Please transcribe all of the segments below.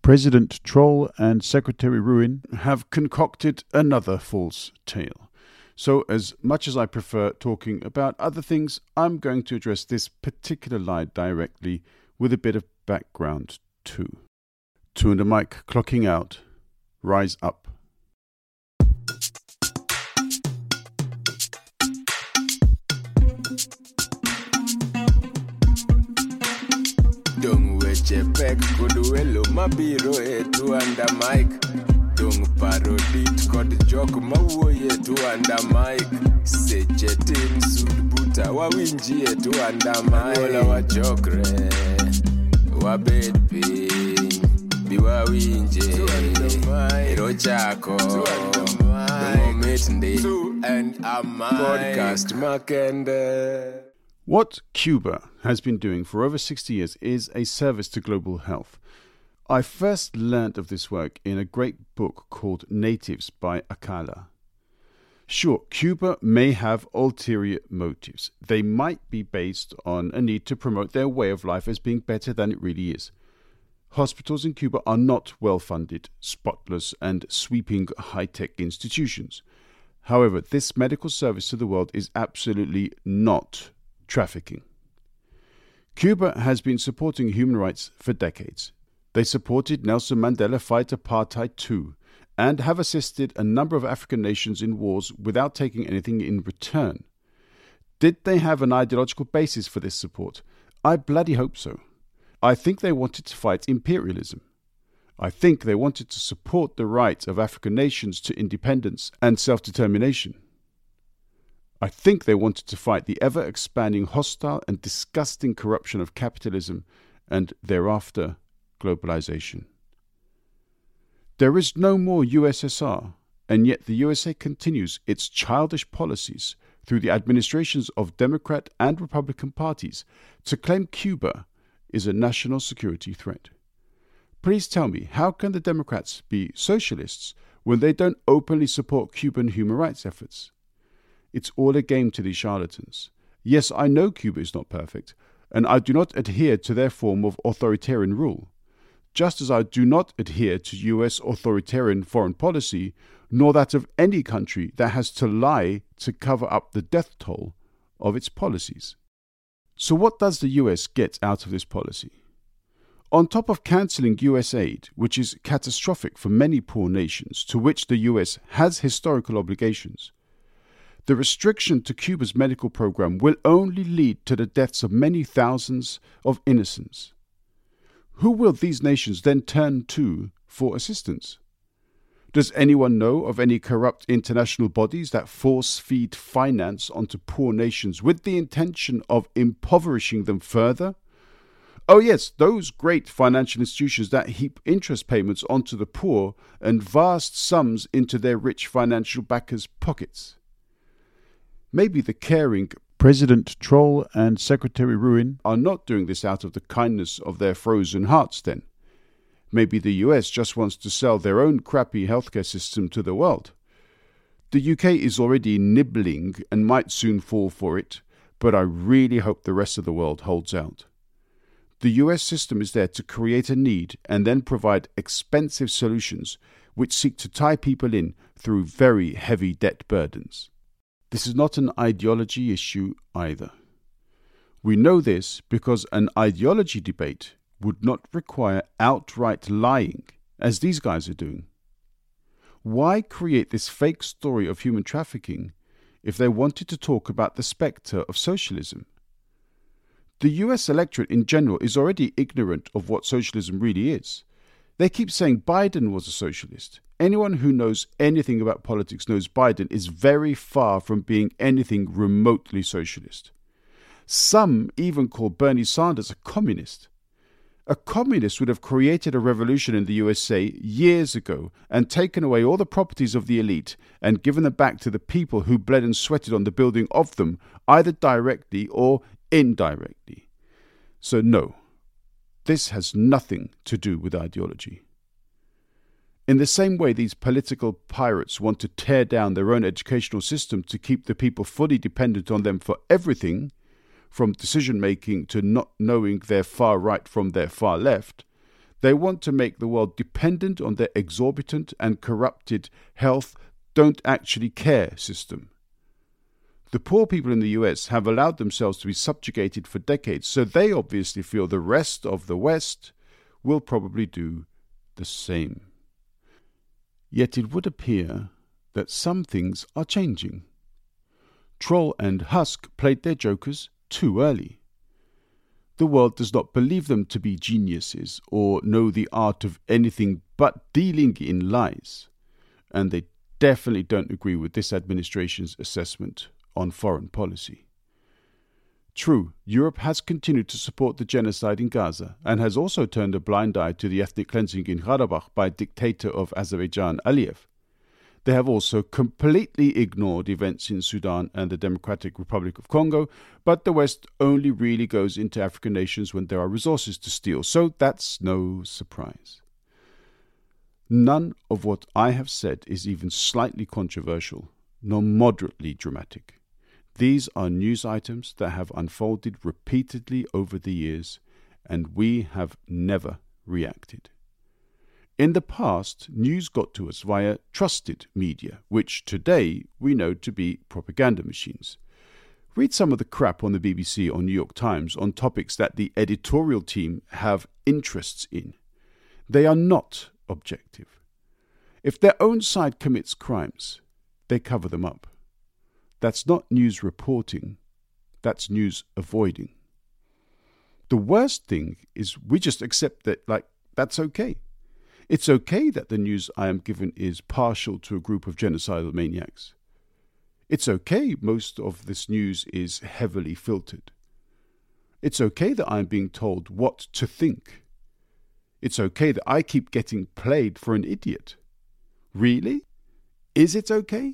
President Troll and Secretary Ruin have concocted another false tale. So as much as I prefer talking about other things, I'm going to address this particular lie directly with a bit of background too. Two and a mic clocking out. Rise up. Dung weche pek kod welo mabiro etu under mic. Dung parodit kod jok mawuoye etu under mic. Seche tin sud buta wawinji etu under mic. Wala wachokre wabed piny biwawinje ero chako momit ndi and a mic podcast makende. What Cuba has been doing for over 60 years is a service to global health. I first learned of this work in a great book called Natives by Acala. Sure, Cuba may have ulterior motives. They might be based on a need to promote their way of life as being better than it really is. Hospitals in Cuba are not well-funded, spotless, and sweeping high-tech institutions. However, this medical service to the world is absolutely not trafficking. Cuba has been supporting human rights for decades. They supported Nelson Mandela fight apartheid too, and have assisted a number of African nations in wars without taking anything in return. Did they have an ideological basis for this support? I bloody hope so. I think they wanted to fight imperialism. I think they wanted to support the right of African nations to independence and self-determination. I think they wanted to fight the ever-expanding hostile and disgusting corruption of capitalism and thereafter globalization. There is no more USSR, and yet the USA continues its childish policies through the administrations of Democrat and Republican parties to claim Cuba is a national security threat. Please tell me, how can the Democrats be socialists when they don't openly support Cuban human rights efforts? It's all a game to these charlatans. Yes, I know Cuba is not perfect, and I do not adhere to their form of authoritarian rule, just as I do not adhere to US authoritarian foreign policy, nor that of any country that has to lie to cover up the death toll of its policies. So what does the US get out of this policy? On top of cancelling US aid, which is catastrophic for many poor nations to which the US has historical obligations, the restriction to Cuba's medical program will only lead to the deaths of many thousands of innocents. Who will these nations then turn to for assistance? Does anyone know of any corrupt international bodies that force-feed finance onto poor nations with the intention of impoverishing them further? Oh yes, those great financial institutions that heap interest payments onto the poor and vast sums into their rich financial backers' pockets. Maybe the caring President Troll and Secretary Ruin are not doing this out of the kindness of their frozen hearts then. Maybe the US just wants to sell their own crappy healthcare system to the world. The UK is already nibbling and might soon fall for it, but I really hope the rest of the world holds out. The US system is there to create a need and then provide expensive solutions which seek to tie people in through very heavy debt burdens. This is not an ideology issue either. We know this because an ideology debate would not require outright lying, as these guys are doing. Why create this fake story of human trafficking if they wanted to talk about the spectre of socialism? The US electorate in general is already ignorant of what socialism really is. They keep saying Biden was a socialist. Anyone who knows anything about politics knows Biden is very far from being anything remotely socialist. Some even call Bernie Sanders a communist. A communist would have created a revolution in the USA years ago and taken away all the properties of the elite and given them back to the people who bled and sweated on the building of them, either directly or indirectly. So no, this has nothing to do with ideology. In the same way these political pirates want to tear down their own educational system to keep the people fully dependent on them for everything, from decision-making to not knowing their far right from their far left, They want to make the world dependent on their exorbitant and corrupted health, don't actually care system. The poor people in the US have allowed themselves to be subjugated for decades, so they obviously feel the rest of the West will probably do the same. Yet it would appear that some things are changing. Troll and Husk played their jokers too early. The world does not believe them to be geniuses or know the art of anything but dealing in lies, and they definitely don't agree with this administration's assessment on foreign policy. True, Europe has continued to support the genocide in Gaza and has also turned a blind eye to the ethnic cleansing in Karabakh by dictator of Azerbaijan, Aliyev. They have also completely ignored events in Sudan and the Democratic Republic of Congo, but the West only really goes into African nations when there are resources to steal, so that's no surprise. None of what I have said is even slightly controversial, nor moderately dramatic. These are news items that have unfolded repeatedly over the years, and we have never reacted. In the past, news got to us via trusted media, which today we know to be propaganda machines. Read some of the crap on the BBC or New York Times on topics that the editorial team have interests in. They are not objective. If their own side commits crimes, they cover them up. That's not news reporting, that's news avoiding. The worst thing is we just accept that, that's okay. It's okay that the news I am given is partial to a group of genocidal maniacs. It's okay most of this news is heavily filtered. It's okay that I am being told what to think. It's okay that I keep getting played for an idiot. Really? Is it okay?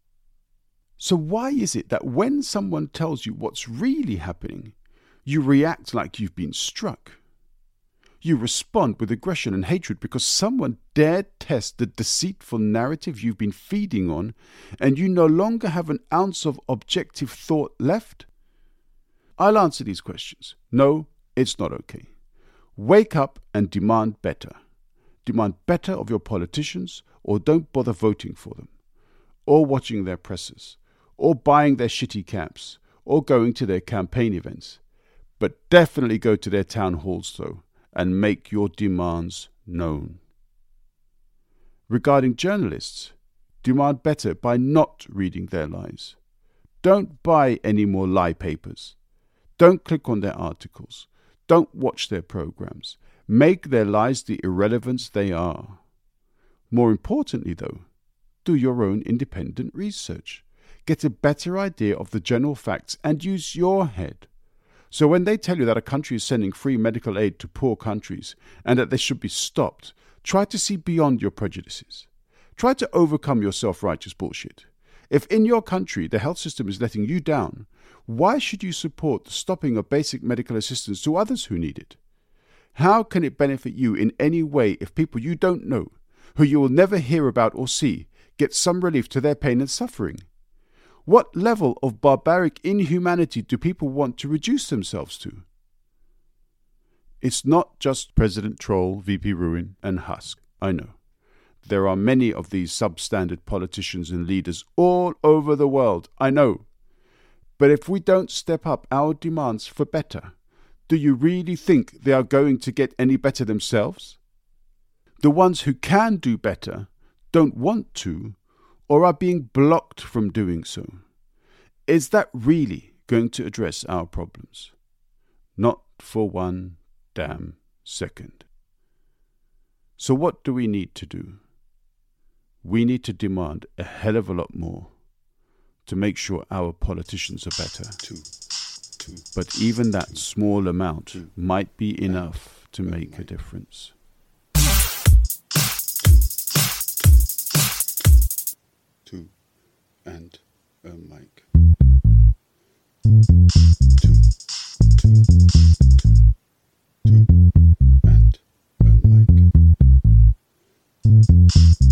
So why is it that when someone tells you what's really happening, you react like you've been struck? You respond with aggression and hatred because someone dared test the deceitful narrative you've been feeding on, and you no longer have an ounce of objective thought left? I'll answer these questions. No, it's not okay. Wake up and demand better. Demand better of your politicians, or don't bother voting for them, or watching their presses, or buying their shitty caps, or going to their campaign events. But definitely go to their town halls, though, and make your demands known. Regarding journalists, demand better by not reading their lies. Don't buy any more lie papers. Don't click on their articles. Don't watch their programs. Make their lies the irrelevance they are. More importantly, though, do your own independent research. Get a better idea of the general facts and use your head. So when they tell you that a country is sending free medical aid to poor countries and that they should be stopped, try to see beyond your prejudices. Try to overcome your self-righteous bullshit. If in your country the health system is letting you down, why should you support the stopping of basic medical assistance to others who need it? How can it benefit you in any way if people you don't know, who you will never hear about or see, get some relief to their pain and suffering? What level of barbaric inhumanity do people want to reduce themselves to? It's not just President Troll, VP Ruin, and Husk, I know. There are many of these substandard politicians and leaders all over the world, I know. But if we don't step up our demands for better, do you really think they are going to get any better themselves? The ones who can do better don't want to, or are being blocked from doing so. Is that really going to address our problems? Not for one damn second. So what do we need to do? We need to demand a hell of a lot more to make sure our politicians are better. But even that small amount might be enough to make a difference. Two and a mic. Two and a mic.